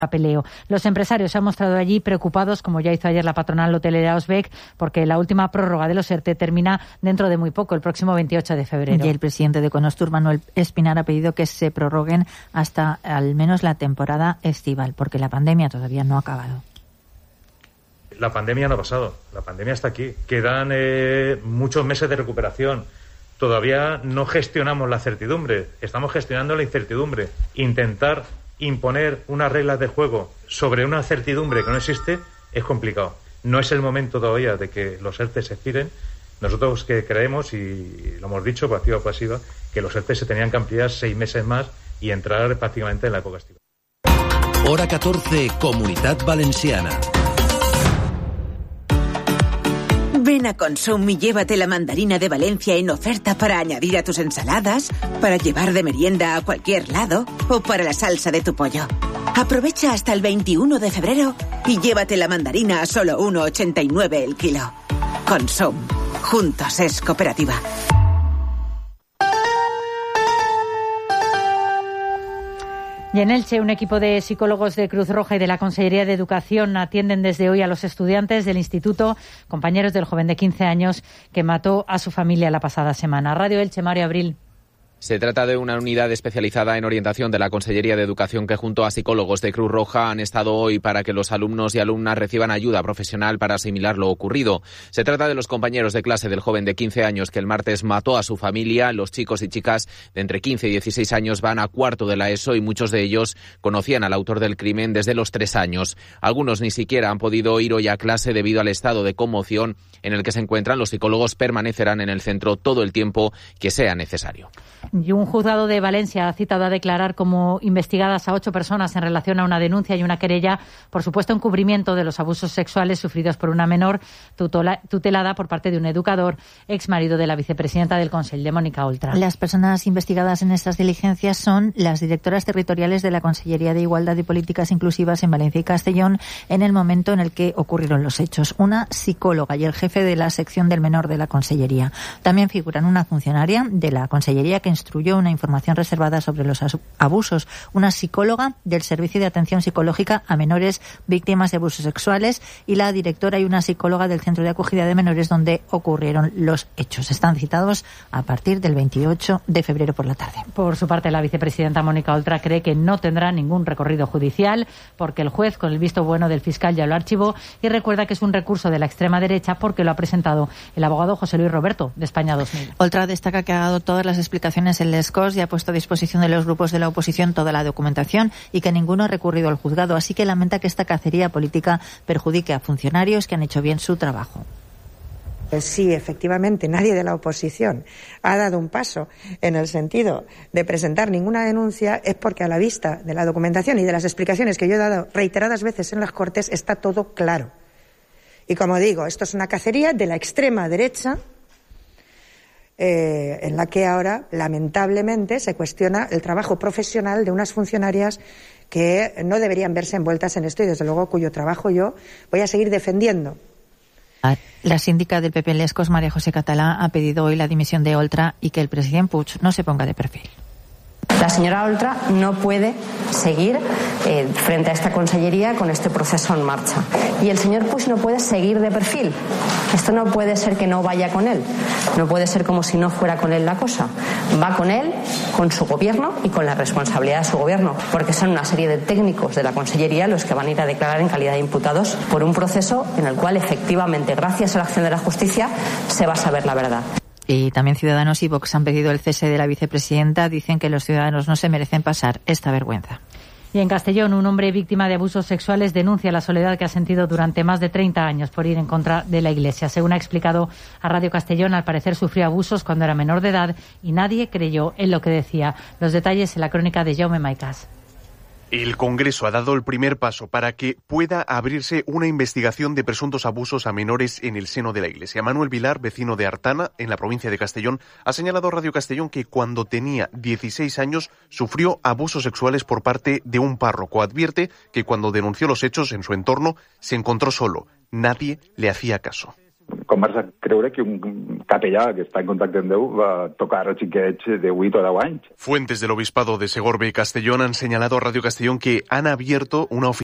papeleo. Los empresarios se han mostrado allí preocupados, como ya hizo ayer la patronal hotelera Osbeck, porque la última prórroga de los ERTE termina dentro de muy poco, el próximo 28 de febrero. Y el presidente de Econostur, Manuel Espinar, ha pedido que se prorroguen hasta al menos la temporada estival, porque la pandemia todavía no ha acabado. La pandemia no ha pasado, la pandemia está aquí. Quedan muchos meses de recuperación. Todavía no gestionamos la certidumbre, estamos gestionando la incertidumbre. Intentar imponer unas reglas de juego sobre una certidumbre que no existe es complicado. No es el momento todavía de que los ERTE se expiren. Nosotros que creemos, y lo hemos dicho por activa o pasiva, que los ERTE se tenían que ampliar 6 meses más y entrar prácticamente en la época estival. Hora 14, Comunitat Valenciana. Ven a Consum y llévate la mandarina de Valencia en oferta para añadir a tus ensaladas, para llevar de merienda a cualquier lado o para la salsa de tu pollo. Aprovecha hasta el 21 de febrero y llévate la mandarina a solo 1,89 el kilo. Consum. Juntos es cooperativa. Y en Elche, un equipo de psicólogos de Cruz Roja y de la Consellería de Educación atienden desde hoy a los estudiantes del instituto, compañeros del joven de 15 años que mató a su familia la pasada semana. Radio Elche, Mario Abril. Se trata de una unidad especializada en orientación de la Consellería de Educación que junto a psicólogos de Cruz Roja han estado hoy para que los alumnos y alumnas reciban ayuda profesional para asimilar lo ocurrido. Se trata de los compañeros de clase del joven de 15 años que el martes mató a su familia. Los chicos y chicas de entre 15 y 16 años van a cuarto de la ESO y muchos de ellos conocían al autor del crimen desde los 3 años. Algunos ni siquiera han podido ir hoy a clase debido al estado de conmoción en el que se encuentran. Los psicólogos permanecerán en el centro todo el tiempo que sea necesario. Y un juzgado de Valencia ha citado a declarar como investigadas a 8 personas en relación a una denuncia y una querella por supuesto encubrimiento de los abusos sexuales sufridos por una menor tutelada por parte de un educador, ex marido de la vicepresidenta del Consell, de Mónica Oltra. Las personas investigadas en estas diligencias son las directoras territoriales de la Consellería de Igualdad y Políticas Inclusivas en Valencia y Castellón en el momento en el que ocurrieron los hechos, una psicóloga y el jefe de la sección del menor de la Consellería. También figuran una funcionaria de la Consellería que instruyó una información reservada sobre los abusos, una psicóloga del Servicio de Atención Psicológica a Menores Víctimas de Abusos Sexuales y la directora y una psicóloga del Centro de Acogida de Menores donde ocurrieron los hechos. Están citados a partir del 28 de febrero por la tarde. Por su parte, la vicepresidenta Mónica Oltra cree que no tendrá ningún recorrido judicial porque el juez, con el visto bueno del fiscal, ya lo archivó y recuerda que es un recurso de la extrema derecha porque lo ha presentado el abogado José Luis Roberto, de España 2000. Oltra destaca que ha dado todas las explicaciones en Les Corts y ha puesto a disposición de los grupos de la oposición toda la documentación y que ninguno ha recurrido al juzgado, así que lamenta que esta cacería política perjudique a funcionarios que han hecho bien su trabajo. Si efectivamente nadie de la oposición ha dado un paso en el sentido de presentar ninguna denuncia, es porque a la vista de la documentación y de las explicaciones que yo he dado reiteradas veces en las Cortes está todo claro. Y como digo, esto es una cacería de la extrema derecha en la que ahora, lamentablemente, se cuestiona el trabajo profesional de unas funcionarias que no deberían verse envueltas en esto y, desde luego, cuyo trabajo yo voy a seguir defendiendo. La síndica del PP en Les Corts, María José Catalá, ha pedido hoy la dimisión de Oltra y que el presidente Puig no se ponga de perfil. La señora Oltra no puede seguir frente a esta consellería con este proceso en marcha. Y el señor Puig no puede seguir de perfil. Esto no puede ser que no vaya con él. No puede ser como si no fuera con él la cosa. Va con él, con su gobierno y con la responsabilidad de su gobierno. Porque son una serie de técnicos de la consellería los que van a ir a declarar en calidad de imputados por un proceso en el cual efectivamente, gracias a la acción de la justicia, se va a saber la verdad. Y también Ciudadanos y Vox han pedido el cese de la vicepresidenta. Dicen que los ciudadanos no se merecen pasar esta vergüenza. Y en Castellón, un hombre víctima de abusos sexuales denuncia la soledad que ha sentido durante más de 30 años por ir en contra de la Iglesia. Según ha explicado a Radio Castellón, al parecer sufrió abusos cuando era menor de edad y nadie creyó en lo que decía. Los detalles en la crónica de Jaume Maicas. El Congreso ha dado el primer paso para que pueda abrirse una investigación de presuntos abusos a menores en el seno de la Iglesia. Manuel Vilar, vecino de Artana, en la provincia de Castellón, ha señalado a Radio Castellón que cuando tenía 16 años sufrió abusos sexuales por parte de un párroco. Advierte que cuando denunció los hechos en su entorno se encontró solo. Nadie le hacía caso. Como m'has de creure que un capellà que està en contacte amb Déu va tocar a xiquets de 8 o 10 anys. Fuentes del Obispado de Segorbe y Castellón han señalado a Radio Castellón que han abierto una oficina